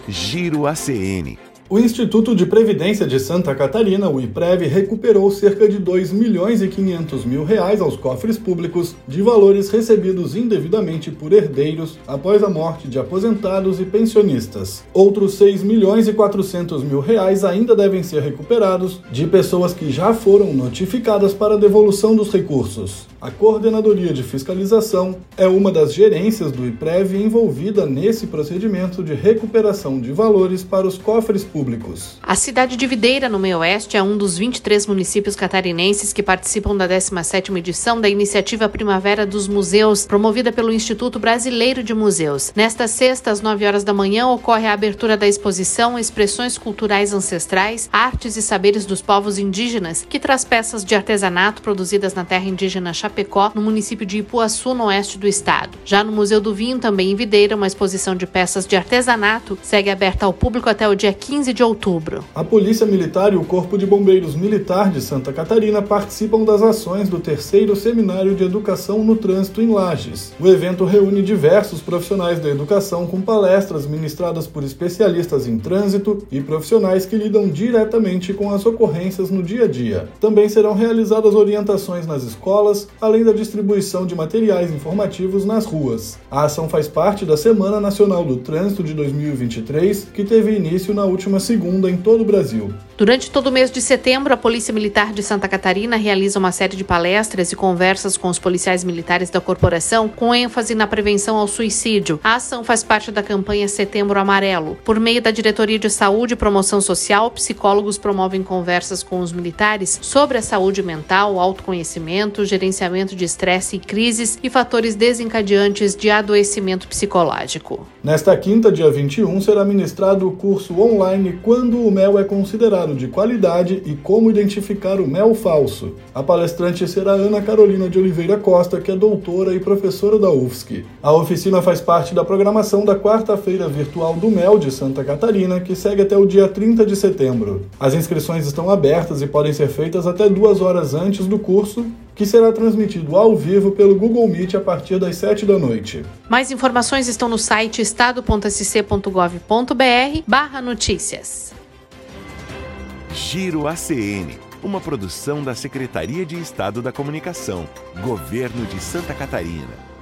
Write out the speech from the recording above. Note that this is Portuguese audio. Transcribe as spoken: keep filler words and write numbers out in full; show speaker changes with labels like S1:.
S1: Giro A C N.
S2: O Instituto de Previdência de Santa Catarina, o IPREV, recuperou cerca de dois milhões e quinhentos mil reais aos cofres públicos de valores recebidos indevidamente por herdeiros após a morte de aposentados e pensionistas. Outros seis milhões e quatrocentos mil reais ainda devem ser recuperados de pessoas que já foram notificadas para a devolução dos recursos. A Coordenadoria de Fiscalização é uma das gerências do IPREV envolvida nesse procedimento de recuperação de valores para os cofres públicos.
S3: A cidade de Videira, no meio-oeste, é um dos vinte e três municípios catarinenses que participam da décima sétima edição da iniciativa Primavera dos Museus, promovida pelo Instituto Brasileiro de Museus. Nesta sexta, às nove horas da manhã, ocorre a abertura da exposição Expressões Culturais Ancestrais, Artes e Saberes dos Povos Indígenas, que traz peças de artesanato produzidas na terra indígena Chapecó, no município de Ipuaçu, no oeste do estado. Já no Museu do Vinho, também em Videira, uma exposição de peças de artesanato segue aberta ao público até o dia quinze de outubro.
S2: A Polícia Militar e o Corpo de Bombeiros Militar de Santa Catarina participam das ações do terceiro Seminário de Educação no Trânsito em Lages. O evento reúne diversos profissionais da educação com palestras ministradas por especialistas em trânsito e profissionais que lidam diretamente com as ocorrências no dia a dia. Também serão realizadas orientações nas escolas, além da distribuição de materiais informativos nas ruas. A ação faz parte da Semana Nacional do Trânsito de dois mil e vinte e três, que teve início na última segunda em todo o Brasil.
S3: Durante todo o mês de setembro, a Polícia Militar de Santa Catarina realiza uma série de palestras e conversas com os policiais militares da corporação, com ênfase na prevenção ao suicídio. A ação faz parte da campanha Setembro Amarelo. Por meio da Diretoria de Saúde e Promoção Social, psicólogos promovem conversas com os militares sobre a saúde mental, autoconhecimento, gerenciamento de estresse e crises e fatores desencadeantes de adoecimento psicológico.
S2: Nesta quinta, dia vinte e um, será ministrado o curso online Quando o Mel é Considerado de Qualidade e Como Identificar o Mel Falso. A palestrante será Ana Carolina de Oliveira Costa, que é doutora e professora da U F S C. A oficina faz parte da programação da quarta-feira virtual do Mel de Santa Catarina, que segue até o dia trinta de setembro. As inscrições estão abertas e podem ser feitas até duas horas antes do curso, que será transmitido ao vivo pelo Google Meet a partir das sete da noite.
S3: Mais informações estão no site estado ponto s c ponto gov ponto b r barra notícias.
S1: Giro A C N, uma produção da Secretaria de Estado da Comunicação, Governo de Santa Catarina.